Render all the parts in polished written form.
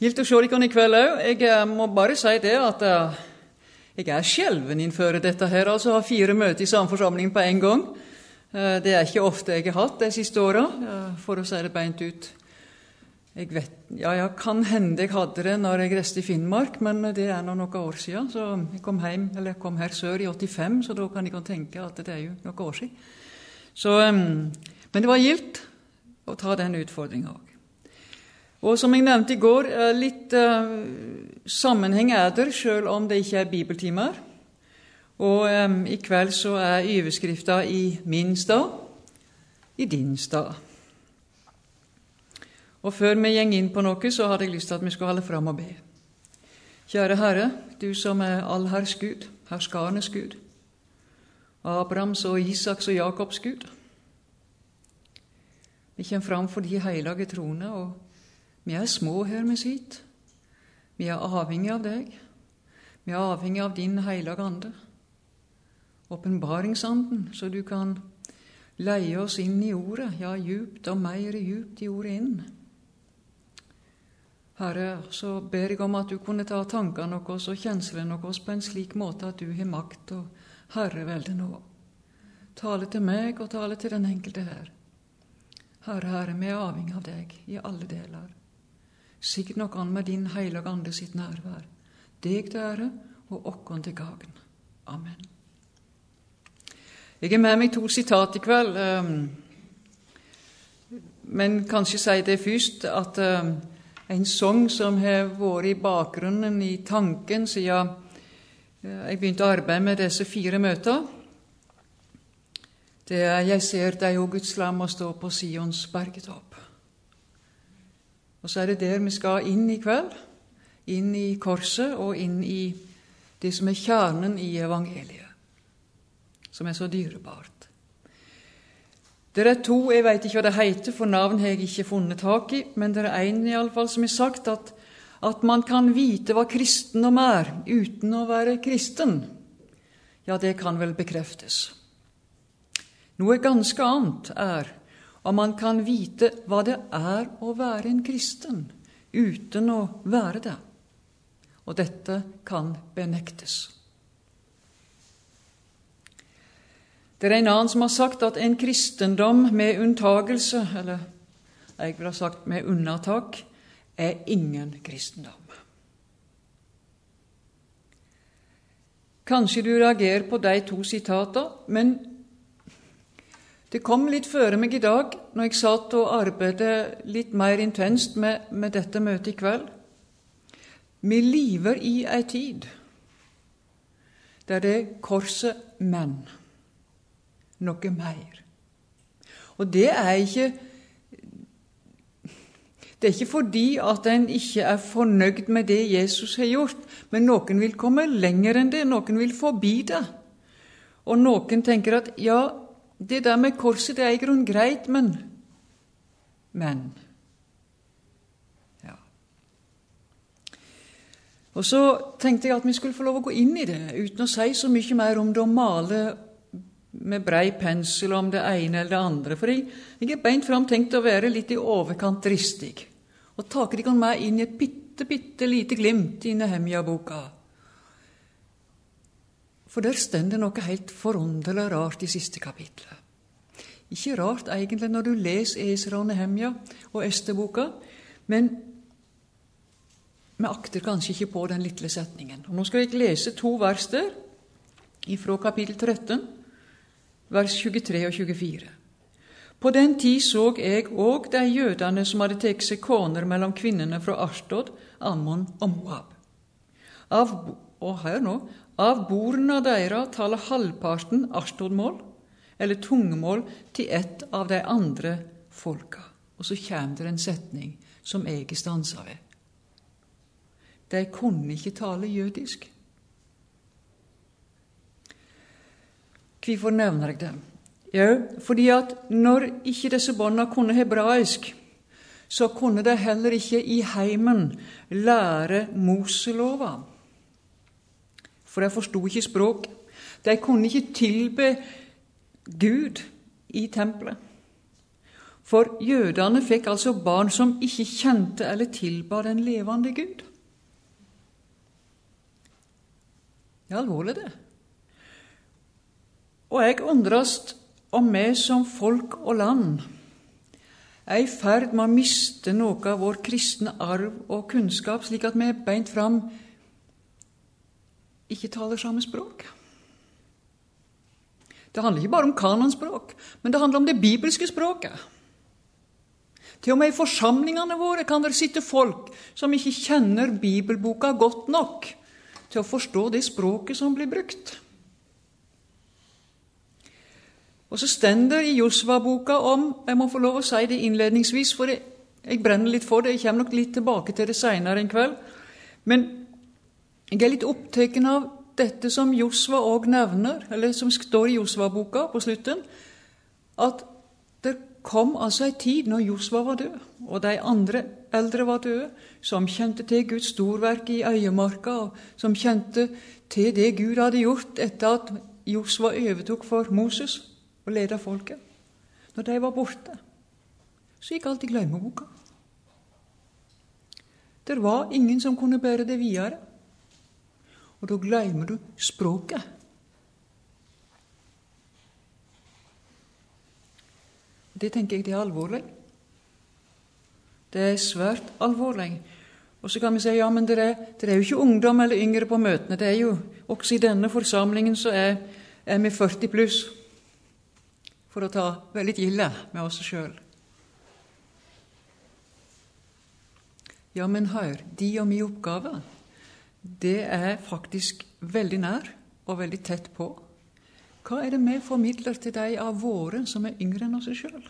Gildt å se dere i kveld også. Jeg må bare si det at jeg skjelven innenfor dette her, altså ha 4 møter i samme forsamling på en gang. Det er ikke ofte jeg har hatt de siste årene, for å si det beint ut. Jeg kan hende jeg hadde det når jeg reiste i Finnmark, men det er nå noen år siden. Så jeg kom her sør i 85, så da kan jeg tenke at det er jo noen år siden. Så, men det var gildt å ta den utfordringen også. Og som jeg nevnte i går, litt sammenheng er der, selv om det ikke er bibeltimer. Og i kveld så er overskriften i min stad, i din stad. Og før vi gjeng inn på noe, så hadde jeg lyst til at vi skulle holde frem og be. Kjære Herre, du som er allherrs Gud, herskarenes Gud, Abrahams og Isaks og Jakobs Gud. Vi kommer fram for de hellige trone, og vi er små her med sitt. Vi er avhengig av deg. Vi er avhengig av din heilige ande. Åpenbaringsanden, så du kan leie oss inn i ordet, ja, djupt og mer djupt i ordet inn. Herre, så ber jeg om at du kunne ta tankene våre og kjenslene våre på en slik måte at du har makt og herrevelde nå. Tale til meg og tale til den enkelte her. Herre, vi er avhengig av deg i alle deler. Sigg noen med din heilige ande sitt nærvær. Deg til ære og okkon til gagn. Amen. Jeg med meg 2 sitat i kveld, men kanskje si det først at en sang som har vært i bakgrunnen i tanken siden jeg begynte å arbeide med disse 4 møter, det er «Jeg ser deg, o Guds lam, og stå på Sions bergetopp». Og så er det der vi skal inn i kveld, inn i korset og inn i det som er kjernen i evangeliet, som er så dyrebart. Det er 2, jeg vet ikke hva det heter, for navn har jeg ikke funnet tak i, men det er en i alle fall som har sagt at man kan vite hva kristendom er uten å være kristen. Ja, det kan vel bekreftes. Noe ganske annet er om man kan vite hva det er å være en kristen uten å være det. Og dette kan benektes. Det er en annen som har sagt at en kristendom med unntagelse, eller jeg vil ha sagt med unnatak, er ingen kristendom. Kanskje du reagerer på de 2 sitatene, men det kom litt føre meg i dag, når jeg satt og arbeidet litt mer intenst med dette møtet i kveld. Vi lever i en tid der det er korset, men noe mer. Og det er ikke fordi at en ikke er fornøyd med det Jesus har gjort, men noen vil komme lenger enn det, noen vil forbi det. Og noen tenker at ja, det der med korset, det er i grunn greit, men ja. Og så tenkte jeg at vi skulle få lov å gå inn i det, uten å si så mye mer om det å male med brei pensel om det ene eller det andre, for jeg er beint frem tenkt å være litt i overkant dristig, og take de med inn i et bitte lite glimt i Nehemia-boka. For der stender noe helt forunderlig rart i siste kapitlet. Ikke rart egentlig når du leser Esra og Nehemia og Ester-boka, men vi akter kanskje ikke på den lille setningen. Og nå skal jeg lese 2 vers der, fra kapittel 13, vers 23 og 24. På den tid så jeg og de jødene som hadde tatt seg koner mellom kvinnene fra Ashdod, Ammon og Moab. Av bordene deres taler halvparten Ashdod-mål, eller tungemål til ett av de andre folka. Og så kommer det en setning som jeg stanser ved. De kunne ikke tale jødisk. Hvorfor nevner jeg det? Jo, fordi at når ikke disse barna kunne hebraisk, så kunne de heller ikke i heimen lære Moselova. For de forstod ikke språk. De kunne ikke tilbe Gud i tempelet. For jødene fikk altså barn som ikke kjente eller tilba den levende Gud. Det er alvorlig det. Og jeg undres om vi som folk og land er i ferd med å miste noe av vår kristne arv og kunnskap, slik at vi beint fram ikke taler samme språk. Det handler ikke bare om kanonspråk, men det handler om det bibelske språket. Til og med i forsamlingene våre kan det sitte folk som ikke kjenner bibelboka godt nok til å forstå det språket som blir brukt. Og så stender i Josva-boka om, jeg må få lov å si det innledningsvis, for jeg brenner litt for det, jeg kommer nok litt tilbake til det senere en kveld, men jeg er litt opptatt av dette som Josva også nevner, eller som står i Josva-boka på slutten, at det kom altså en tid når Josva var død, og de andre eldre var døde, som kjente til Guds storverk i øyemarka, og som kjente til det Gud hadde gjort etter at Josva overtok for Moses, og leda folket. Når de var borte, så gikk alt i glemmeboka. Det var ingen som kunne bære det videre. Og da glemmer du språket. Det tenker jeg det er alvorlig. Det er svært alvorlig. Og så kan vi si, ja, men det er jo ikke ungdom eller yngre på møtene. Det er jo også i denne forsamlingen så er vi 40 pluss. For å ta veldig ille med oss selv. Ja, men hør, de og min oppgave, det er faktisk veldig nær og veldig tett på. Hva er det vi formidler til de av våre som er yngre enn oss selv?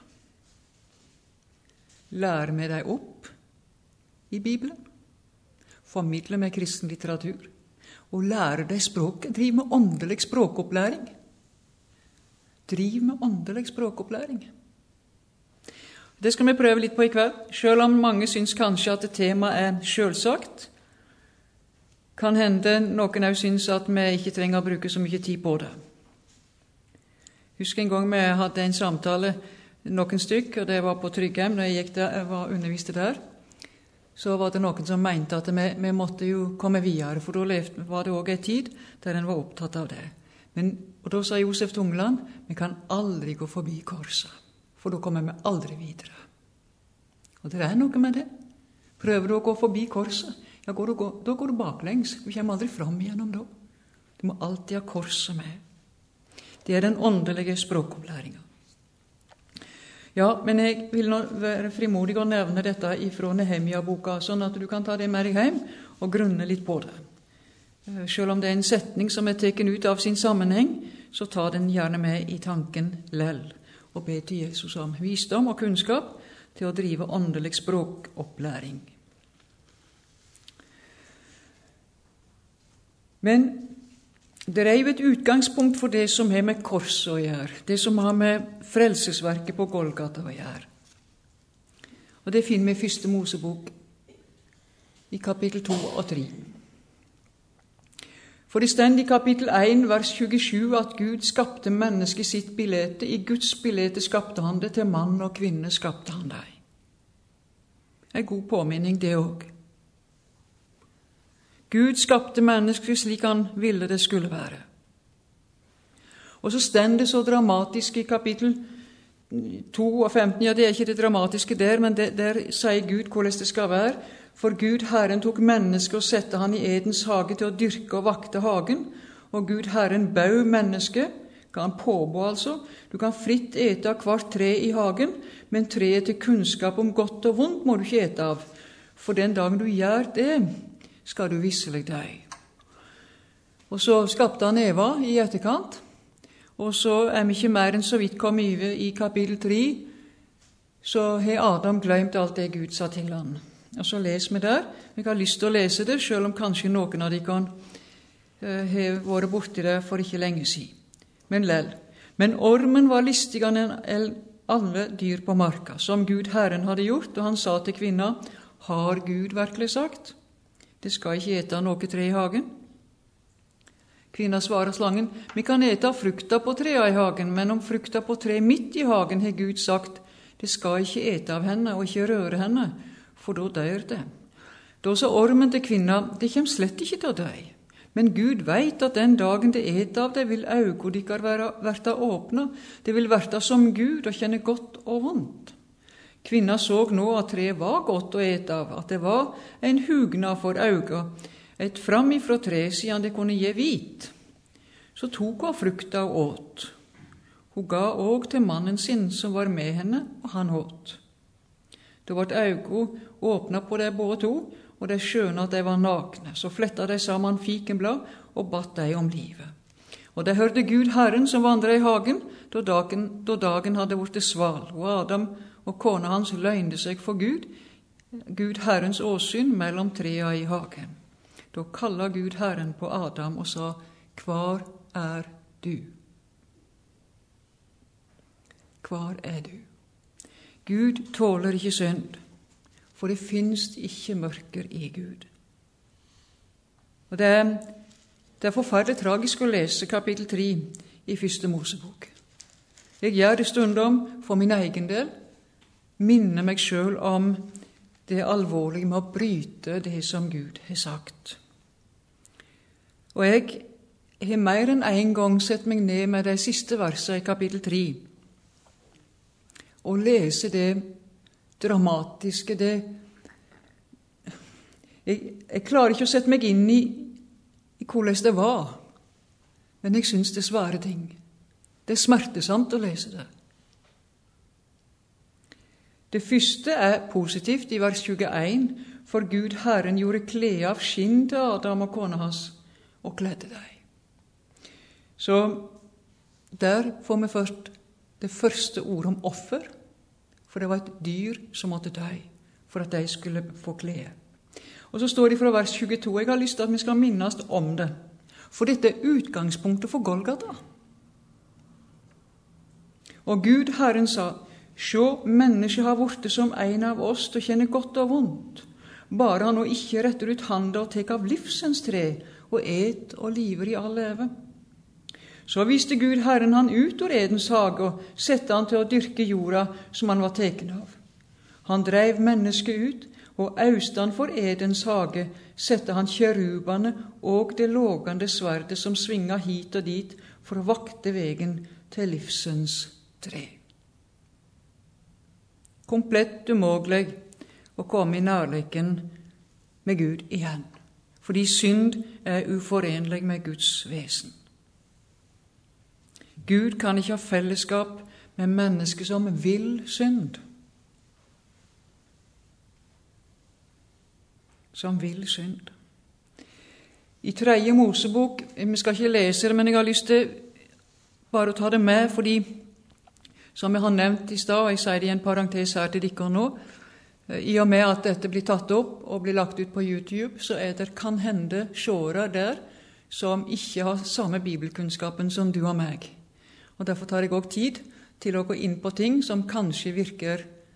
Lærer vi dem opp i Bibelen? Formidler vi kristen litteratur? Og lærer dem språket? Driver med åndelig språkopplæring? Driv med åndelig språkopplæring. Det skal vi prøve litt på i kveld, selv om mange syns kanskje at temaet er selvsagt. Kan hende noen også syns at vi ikke trenger å bruke så mye tid på det. Husk en gang vi hadde en samtale, noen stykk, og det var på Tryggheim, når jeg var underviste der. Så var det noen som mente at vi måtte jo komme videre, for da var det også en tid der en var opptatt av det. Og da sa Josef Tungland, vi kan aldri gå forbi korset, for da kommer vi aldri videre. Og det er noe med det. Prøver du å gå forbi korset, ja, da går du baklengs. Du kommer aldri fram igjennom da. Du må alltid ha korset med. Det er den åndelige språkopplæringen. Ja, men jeg vil nå være frimodig å nevne dette fra Nehemia-boka, sånn at du kan ta det med deg hjem og grunne litt på det. Selv om det er en setning som er teken ut av sin sammenheng, så ta den gjerne med i tanken lell, og be til Jesus om visdom og kunnskap til å drive åndelig språkopplæring. Men det er jo et utgangspunkt for det som har med korset å gjøre, det som har med frelsesverket på Golgata å gjøre. Og det finner vi i 1. Mosebok i kapittel 2 og 3. For det stend i kapittel 1, vers 27, at Gud skapte mennesket sitt bilete. I Guds bilete skapte han det, til mann og kvinne skapte han deg. En god påminning det også. Gud skapte mennesket slik han ville det skulle være. Og så stend det så dramatisk i kapittel 2 og 15, ja, det er ikke det dramatiske der, men der sier Gud hvordan det skal være. For Gud Herren tok mennesket og sette han i Edens hage til å dyrke og vakte hagen, og Gud Herren bau mennesket, ga han påbå altså, du kan fritt ete av hvert tre i hagen, men treet til kunnskap om godt og vondt må du ikke ete av, for den dagen du gjør det, skal du visselig dø. Og så skapte han Eva i etterkant, og så er vi ikke mer enn så vidt kommet over i kapittel 3, så har Adam glemt alt det Gud sa til han. Og så leser vi der. Jeg har lyst til å lese det, selv om kanskje noen av de kan ha vært borti det for ikke lenge siden. Men lell. Men ormen var listigere enn alle dyr på marka, som Gud Herren hadde gjort, og han sa til kvinna, har Gud virkelig sagt? Det skal ikke ete av noe tre i hagen. Kvinna svarer slangen, vi kan ete av frukta på trea i hagen, men om frukta på tre midt i hagen har Gud sagt, Det skal ikke ete av henne og ikke røre henne, for da dør det. Da sa ormen til kvinna, det kommer slett ikke til å dø. Men Gud veit at den dagen det et av det, vil augo dykkar verta åpna. Det vil verta som Gud og kjenne godt og vondt. Kvinna så nå at treet var godt å ete av, at det var en hugna for auga, et fram ifra treet siden det kunne gi hvit. Så tok hun frukta og åt. Hun ga òg til mannen sin som var med henne, og han åt. Da ble augo åpna på de både to, og de skjønte at de var nakne. Så fletta de sammen fikenblad og batt de om livet. Og de hørte Gud Herren som vandret i hagen, da dagen hadde blitt sval, og Adam og kona hans løgnde seg for Gud Herrens åsyn mellom trea i hagen. Da kalla Gud Herren på Adam og sa, «Hvar er du?» Hvar er du? Gud tåler ikke synd, for det finnes ikke mørker i Gud. Og det er forferdelig tragisk å lese kapittel 3 i første Mosebok. Jeg gjør det stundom for min egen del, minner meg selv om det alvorlige med å bryte det som Gud har sagt. Og jeg har mer enn en gang sett meg ned med de siste versene i kapittel 3, og lese det dramatiske, Jeg klarer ikke å sette meg inn i hvordan det var, men jeg synes det er svære ting. Det er smertesamt å lese det. Det første er positivt i vers 21, for Gud Herren gjorde klede av skinn til Adam og kona hans, og kledde deg. Så der får vi først det første ordet om offer, for det var et dyr som måtte dø, for at de skulle få klede. Og så står det fra vers 22, jeg har lyst til at vi skal minnes om det, for dette er utgangspunktet for Golgata. Og Gud Herren sa, «Sjå, mennesket har vorte som en av oss til å kjenne godt og vondt, bare han og ikke retter ut handa og tek av livsens tre, og et og liver i all leve.» Så viste Gud Herren han ut ur Edens hage og sette han til å dyrke jorda som han var teken av. Han dreiv mennesket ut, og austan for Edens hage sette han kjerubane og det lågande sverdet som svinga hit og dit for å vakte vegen til livsens tre. Komplett umogleg å komme i nærleken med Gud igjen, fordi synd er uforenlig med Guds vesen. Gud kan ikke ha fellesskap med mennesker som vil synd. Som vil synd. I 3. Mosebok, vi skal ikke lese det, men jeg har lyst til bare å ta det med, fordi, som jeg har nevnt i stad, og jeg sier det i en parentes her til dere nå, i og med at dette blir tatt opp og blir lagt ut på YouTube, så er det kan hende seere der som ikke har samme bibelkunnskapen som du og meg. Og derfor tar jeg også tid til å gå inn på ting som kanskje virker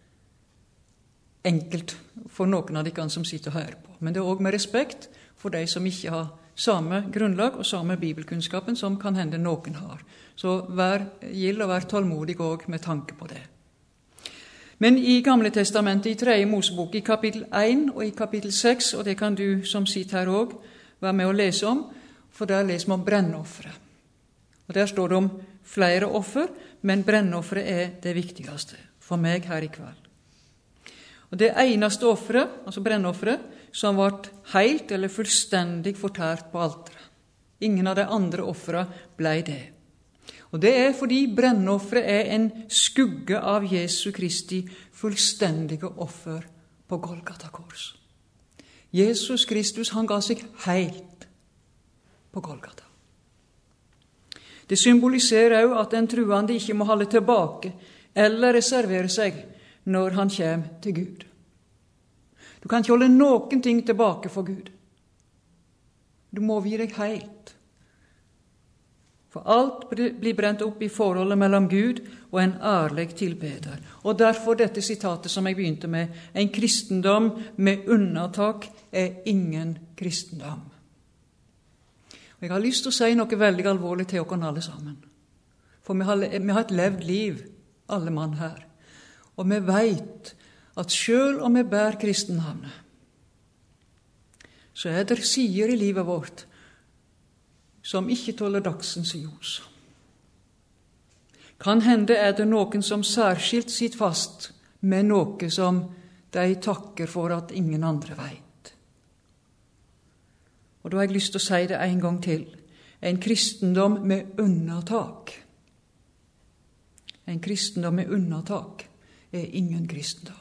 enkelt for noen av de som sitter og hører på. Men det er også med respekt for de som ikke har samme grunnlag og samme bibelkunnskapen som kan hende noen har. Så vær gild og vær tålmodig også med tanke på det. Men i Gamle Testamentet, i 3. Mosebok, i kapittel 1 og i kapittel 6, og det kan du som sitter her også være med å lese om, for der leser vi om brennoffere. Og der står det om flere offer, men brennofferet er det viktigste for meg her i kveld. Og det eneste offeret, altså brennofferet, som ble helt eller fullstendig fortært på alteret. Ingen av de andre offerene ble det. Og det er fordi brennofferet er en skugge av Jesu Kristi fullstendige offer på Golgata kors. Jesus Kristus, han ga seg helt på Golgata. Det symboliserer også at den truende ikke må holde tilbake eller reservere seg når han kommer til Gud. Du kan ikke holde noen ting tilbake for Gud. Du må gi deg helt. For alt blir brent opp i forholdet mellom Gud og en ærlig tilbeder. Og derfor dette sitatet som jeg begynte med, en kristendom med unntak er ingen kristendom. Og jeg har lyst til å si noe veldig alvorlig til dere alle sammen. For vi har et levd liv, alle mann her. Og vi vet at selv om vi bærer kristennavnet, så det sider i livet vårt som ikke tåler dagsens ljus. Kan hende det noen som særskilt sitter fast med noe som de takker for at ingen andre vet. Og da har jeg lyst til å si det en gang til. En kristendom med unnatak. En kristendom med unnatak ingen kristendom.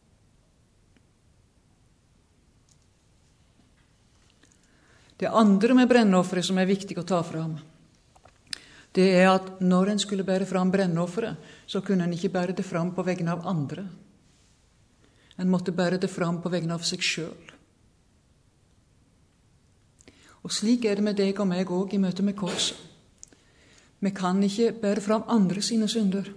Det andre med brennofferet som viktig å ta fram, det at når en skulle bære fram brennofferet, så kunne en ikke bære det fram på vegne av andre. En måtte bære det fram på vegne av seg selv. Og slik det med deg og meg også i møte med korset. Vi kan ikke bære fram andre sine synder.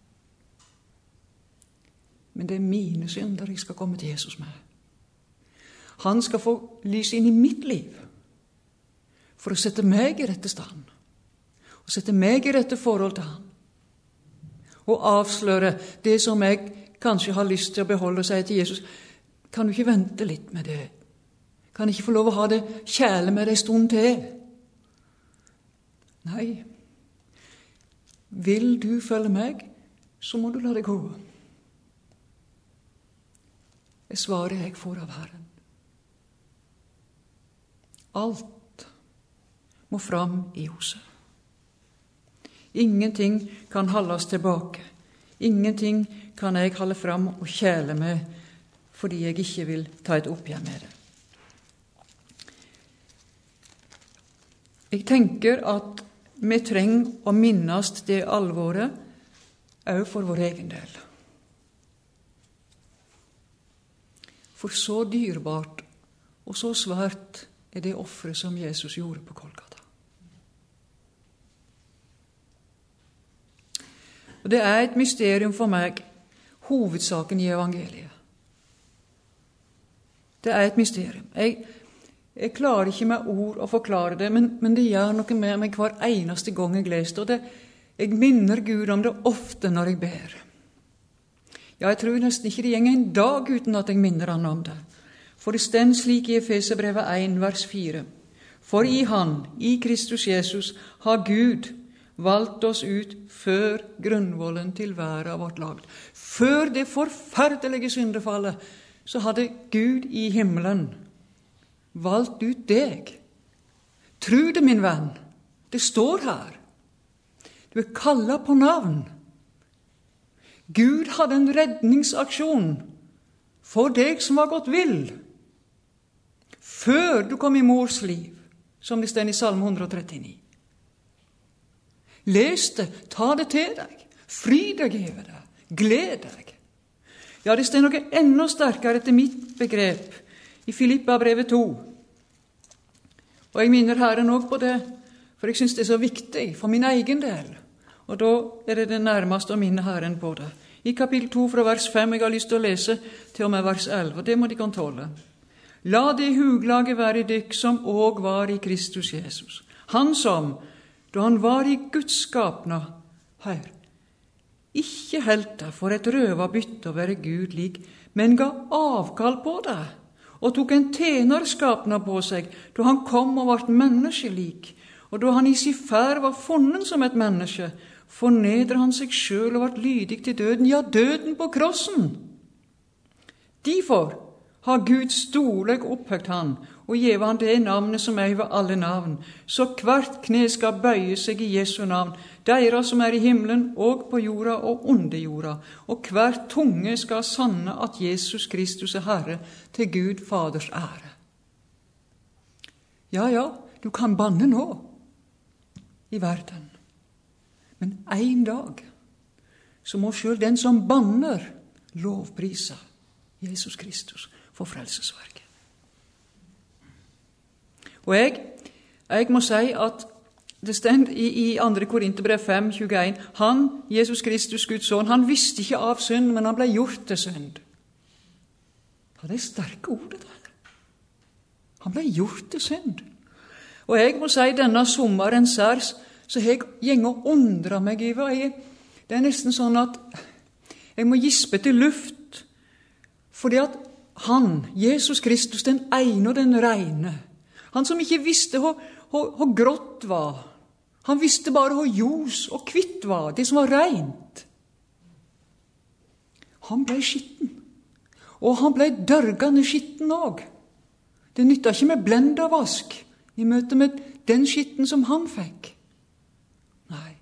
Men det mine synder jeg skal komme til Jesus med. Han skal få lys inn i mitt liv for å sette meg i rette stand. Og sette meg i rette forhold til han. Og avsløre det som jeg kanskje har lyst til å beholde og si til Jesus. Kan du ikke vente litt med det? Kan jeg ikke få lov å ha det kjæle med deg en stund til? Nei. Vil du følge meg, så må du la det gå. Det svaret jeg får av Herren. Alt må fram i huset. Ingenting kan holdes tilbake. Ingenting kan jeg holde fram og kjæle med, fordi jeg ikke vil ta et oppgjør med det. Jeg tenker at vi trenger å minnes det alvoret også for vår egen del. For så dyrebart og så svært det offeret som Jesus gjorde på Golgata. Og det et mysterium for meg, hovedsaken i evangeliet. Det et mysterium. Jeg klarer ikke med ord å forklare det, men det gjør noe med meg hver eneste gang jeg leser det. Jeg minner Gud om det ofte når jeg ber. Ja, jeg tror nesten ikke det går en dag uten at jeg minner han om det. For det stend slik i Efeserbrevet 1, vers 4. For i han, i Kristus Jesus, har Gud valgt oss ut før grunnvollen til verden vårt lagd. Før det forferdelige syndefallet, så hadde Gud i himmelen valgt ut deg. Tro det, min venn. Det står her. Du kallet på navn. Gud hadde en redningsaksjon for deg som var gått vill. Før du kom i mors liv, som det står i Salme 139. Les det, ta det til deg, fry deg over det, gled deg. Ja, det står noe enda sterkere etter mitt begrep i Filippabrevet 2. Og jeg minner Herren også på det, for jeg synes det så viktig for min egen del. Og da det nærmest å minne Herren på det. I kapittel 2 fra vers 5, jeg har lyst til å lese til og med vers 11, og det må de kan tåle. La det huglaget være i dykk som òg var i Kristus Jesus. Han som, da han var i Guds skapnad, hør, ikke helt det for et røva bytte å være Gud lik, men ga avkall på det, og tok en tjenerskapnad på seg, da han kom og vart menneskelik, og da han i sin ferd var funnet som et menneske, fornedret han seg selv og vart lydig til døden, ja, døden på krossen. Derfor har Gud storleg opphøgt han, og gjeve han det navnet som over alle navn, så hvert kne skal bøye seg i Jesu navn, deira som i himmelen og på jorda og under jorda, og hver tunge skal sanne at Jesus Kristus Herre, til Gud Faders ære. Ja, du kan banne nå i verden, men en dag så må selv den som banner lovprisa Jesus Kristus for frelsesverket. Og jeg må si at det stend i 2. Korinterbrev 5, 21, han, Jesus Kristus, Guds sønn, han visste ikke av synd, men han ble gjort til synd. Ja, det sterke ordet der. Han ble gjort til synd. Og jeg må si denne sommeren særs, så jeg gjeng og undrer meg over. Det nesten sånn at Jeg må gispe til luft, fordi at han, Jesus Kristus, den ene og den reine, han som ikke visste hvor grått var, han visste bare hvor ljus og kvitt var, det som var rent. Han ble skitten, og han ble dørgende skitten også. Det nytta ikke med blendervask i møte med den skitten som han fikk. Nei.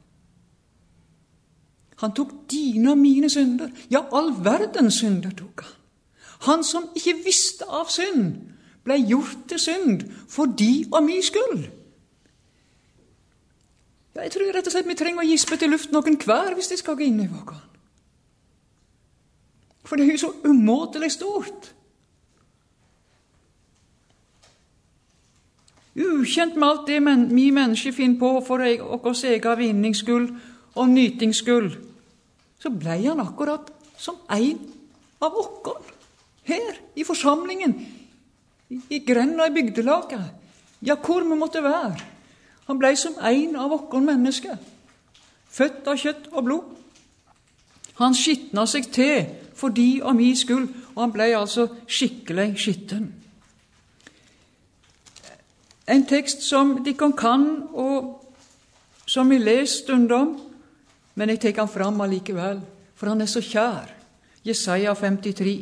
Han tok dine og mine synder, ja, all verdens synder tok han. Han som ikke visste av synd, ble gjort til synd for de og min skyld. Ja, jeg tror rett og slett vi trenger å gispe til luft noen hver hvis de skal gå inn i vågen. For det er jo så umåtelig stort. Ukjent med alt det vi mennesker finner på for oss egen vinningsskyld og nytingsskyld, så ble han akkurat som en av oss. Her i forsamlingen, i grenda i bygdelaget, ja, hvor vi måtte være. Han ble som en av oss mennesker, født av kjøtt og blod. Han skittna seg til for de og min skyld, og han ble altså skikkelig skitten. En tekst som de kan, og som vi leser stundom, men jeg tar han fram allikevel, for han er så kjær. Jesaja 53.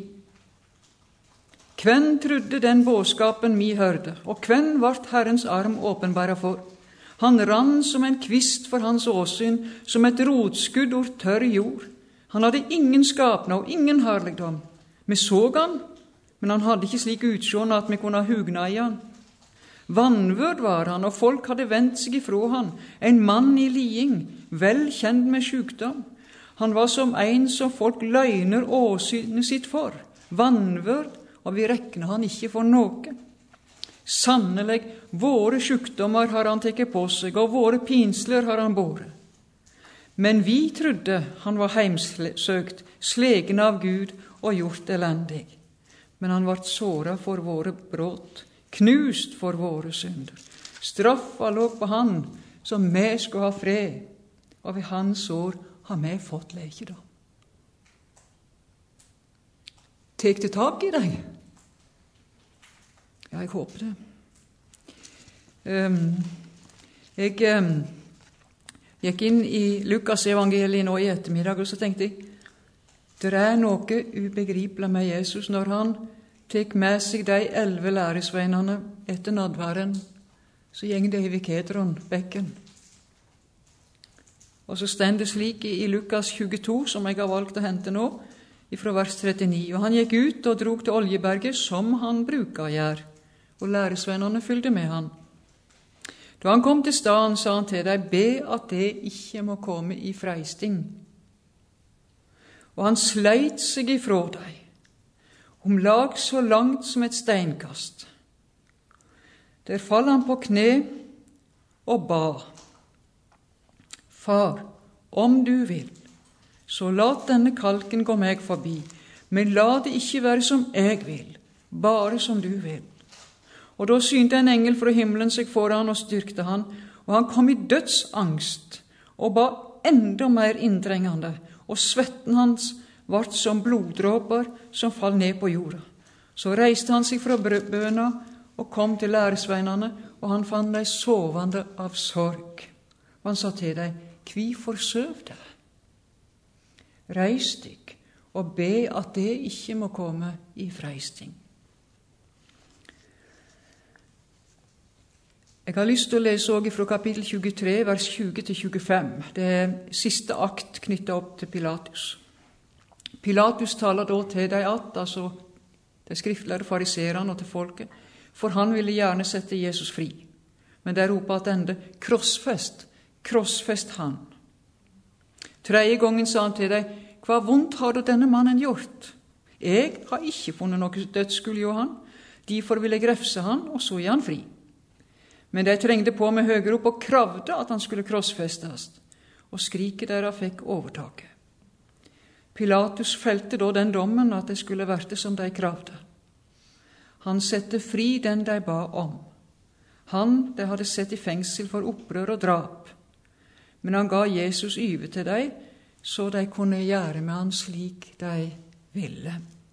Hvem trodde den bådskapen vi hørte, og hvem vart Herrens arm åpenbara for? Han rann som en kvist for hans åsyn, som et rotskudd ord tørr jord. Han hadde ingen skapna og ingen herligdom. Vi så han, men han hadde ikke slik utsjående at vi kunne hugna i han. Vanvørd var han, og folk hadde vendt seg ifra han. En mann i liding, vel kjent med sjukdom. Han var som en som folk løgner åsynet sitt for. Vanvørd, og vi rekner han ikke for noe. Sannelig, våre sjukdommer har han tekket på seg, og våre pinsler har han båret. Men vi trodde han var heimsøkt, slegen av Gud og gjort elendig. Men han ble såret for våre brudd, knust for våre synder. Straffa lå på han, som vi skulle ha fred, og ved hans år har vi fått lekedom. Tek det tak i deg? Ja, jeg håper det. Jeg gikk inn i Lukas evangeliet nå i ettermiddag, og så tenkte jeg, det er noe ubegripelig med Jesus når han tek med seg de 11 læresveinene etter nadværen, så gjeng det i Kedronbekken. Og så stender det slik i Lukas 22, som jeg har valgt å hente nå, fra vers 39. Og han gikk ut og drog til Oljeberget, som han bruker å gjøre, og læresvennerne fyllde med han. Da han kom til staden, sa han til dem, be at det ikke må komme i freisting. Og han sleit seg ifra dem, om lag så langt som et steinkast. Der fall han på kne og ba, Far, om du vil, så lat denne kalken gå meg forbi, men la det ikke være som jeg vil, bare som du vil. Og da synte en engel fra himmelen seg foran og styrkte han, og han kom i dødsangst og ba enda mer inntrengende, og svetten hans vart som bloddråper som fall ned på jorda. Så reiste han seg fra bøna og kom til læresveinene, og han fant dem sovende av sorg. Og han sa til dem, hvorfor søv dere? Reis dykk og be at det ikke må komme i freisting. Jeg har lyst til å lese også fra kapittel 23, vers 20-25. Det er siste akt knyttet opp til Pilatus. Pilatus taler da til de altså de skriftlærde fariserene og til folket, for han ville gjerne sette Jesus fri. Men de roper attende, krossfest han. 3. gangen sa han til dem, hva vondt har da denne mannen gjort? Jeg har ikke funnet noe dødsskyld i han, derfor ville jeg grefse han, og så gi han fri. Men de trengte på med høyrop og kravde at han skulle krossfestes, og skriket deres fikk overtaket. Pilatus felte da den dommen at det skulle verte som de kravde. Han sette fri den de ba om. Han de hadde sett i fengsel for opprør og drap. Men han ga Jesus yve til dem, så de kunne gjøre med han slik de ville.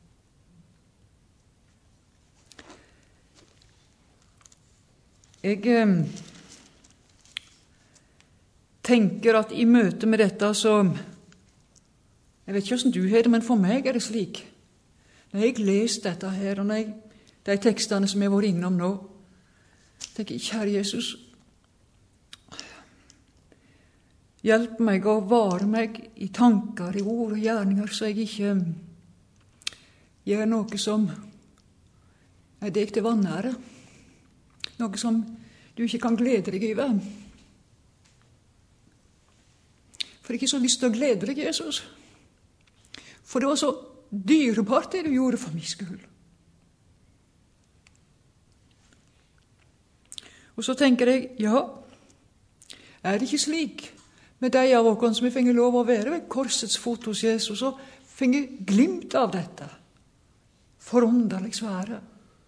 Jeg tenker at i møte med dette så, jeg vet ikke hvordan du har det, men for meg er det slik. Når jeg leser dette her, og når de tekstene som jeg har vært innom nå, tenker jeg, kjære Jesus, hjelp meg å vare meg i tanker, i ord og gjerninger, så jeg ikke gjør noe som er deg til vanære, noe som du ikke kan glede deg over. For jeg har ikke så lyst til å glede deg, Jesus. For det var så dyrebart det du gjorde for min skyld. Og så tenker jeg, ja, er det ikke slik med de av oss som vi finner lov å være ved korsets fot hos Jesus, og finner glimt av dette forunderlig svære?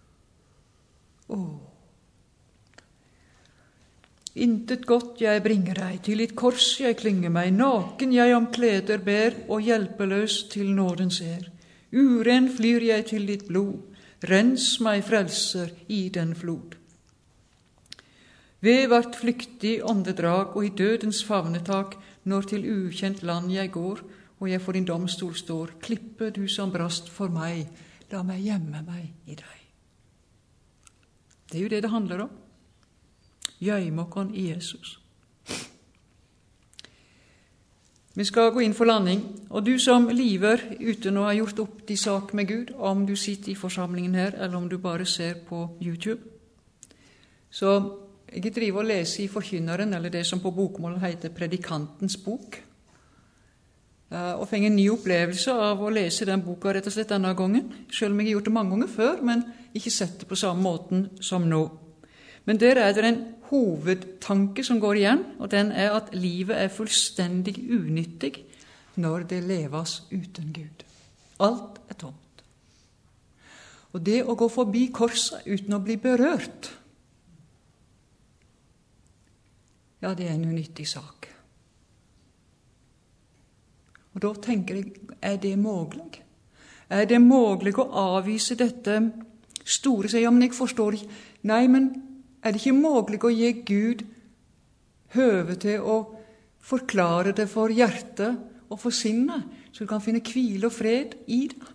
Intet godt jeg bringer deg, til et kors jeg klynger meg, naken jeg om kleder ber, og hjelpeløs til nåden ser. Uren flyr jeg til ditt blod, rens meg frelser i den flod. Ved hvert flyktig åndedrag og i dødens favnetak, når til ukjent land jeg går, og jeg for din domstol står, klippe du som brast for meg, la meg gjemme meg i deg. Det er jo det det handler om. Gjemme oss i Jesus. Vi skal gå inn for landing, og du som lever uten å ha gjort opp de sak med Gud, om du sitter i forsamlingen her, eller om du bare ser på YouTube. Så jeg driver og leser i Forkynneren, eller det som på bokmål heter Predikantens bok, og fikk en ny opplevelse av å lese den boka rett og slett denne gangen, selv om jeg har gjort det mange ganger før, men ikke sett det på samme måten som nå. Men der er det en hovedtanke som går igjen, og den er at livet er fullstendig unyttig når det leves uten Gud. Alt er tomt. Og det å gå forbi korset uten å bli berørt, ja, det er en unyttig sak. Og da tenker jeg, er det mulig? Er det mulig å avvise dette store? Så ja, men jeg forstår ikke. Nei, men er det ikke mulig å gi Gud høve til å forklare det for hjertet og for sinnet, så du kan finne hvile og fred i det?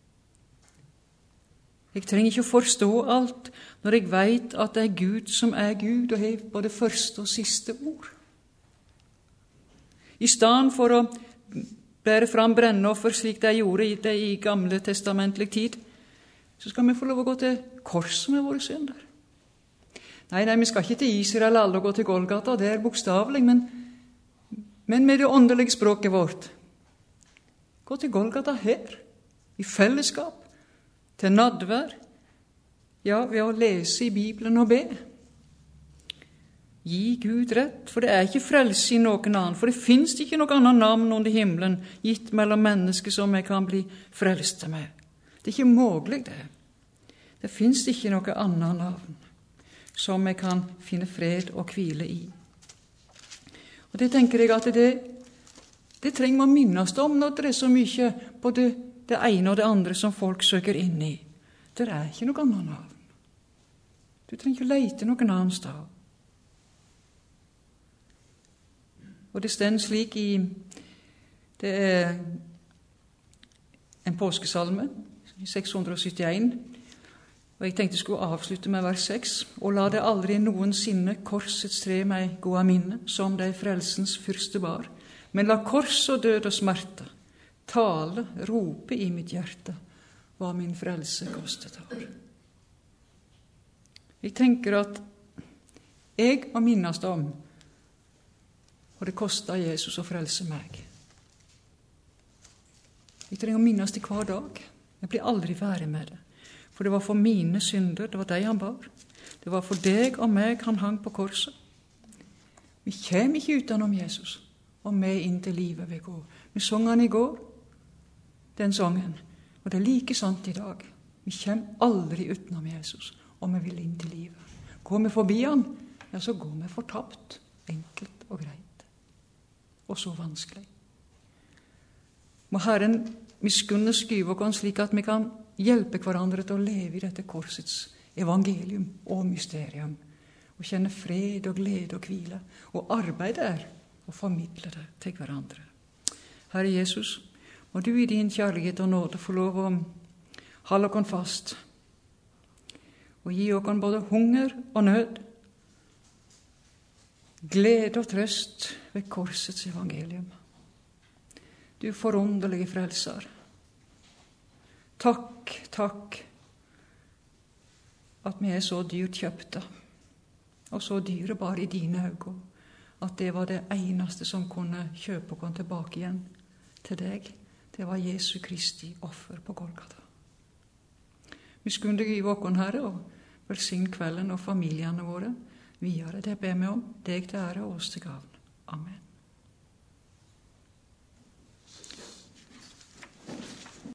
Jeg trenger ikke å forstå alt når jeg vet at det er Gud som er Gud og har både første og siste ord. I stedet for å bære fram brennoffer slik de gjorde i det i gamle testamentlig tid, så skal vi få lov å gå til korset med våre synder. Nei, vi skal ikke til Israel alle og gå til Golgata, det er bokstavelig, men med det åndelige språket vårt. Gå til Golgata her, i fellesskap, til nadvær, ja, ved å lese i Bibelen og be. Gi Gud rett, for det er ikke frelse i noen annen, for det finnes ikke noe annet navn under himmelen gitt mellom mennesker som jeg kan bli frelst med. Det er ikke mulig det. Det finnes ikke noe annet navn som jeg kan finne fred og hvile i. Og det tenker jeg at det trenger man minnes om når det er så mye både det ene og det andre som folk søker inn i. Det er ikke noe annet navn. Du trenger ikke lete noen annen sted. Og det stender slik i, det er en påskesalme, i 671, og jeg tenkte jeg skulle avslutte med vers 6. Og la det aldri noensinne korsets tre meg gå av minne, som det frelsens fyrste bar. Men la kors og død og smerte tale, rope i mitt hjerte, hva min frelse kostet har. Jeg tenker at jeg må minnes om, og det kostet Jesus å frelse meg. Jeg trenger å minnes det hver dag. Jeg blir aldri ferdig med det. For det var for mine synder, det var deg han bar. Det var for deg og meg han hang på korset. Vi kommer ikke utenom Jesus, og med inn til livet vi går. Vi sang han i går, den sangen, og det er like sant i dag. Vi kommer aldri utenom Jesus, og vi vil inn til livet. Går vi forbi han, ja, så går vi fortapt, enkelt og greit. Og så vanskelig. Må Herren miskunne skyve oss slik at vi kan hjelpe hverandre til å leve i dette korsets evangelium og mysterium, og kjenne fred og glede og hvile, og arbeide der og formidle det til hverandre. Herre Jesus, må du i din kjærlighet og nåde få lov å holde oss fast, og gi oss både hunger og nød, glede og trøst ved korsets evangelium. Du forunderlige frelser, takk, takk, at vi er så dyrt kjøpte, og så dyrebare i dine øyne, at det var det eneste som kunne kjøpe oss tilbake igjen til deg. Det var Jesu Kristi offer på Golgata. Miskunn deg give oss, Herre, og velsign kvelden og familiene våre videre. Det ber vi om, deg til ære og oss til gavn. Amen.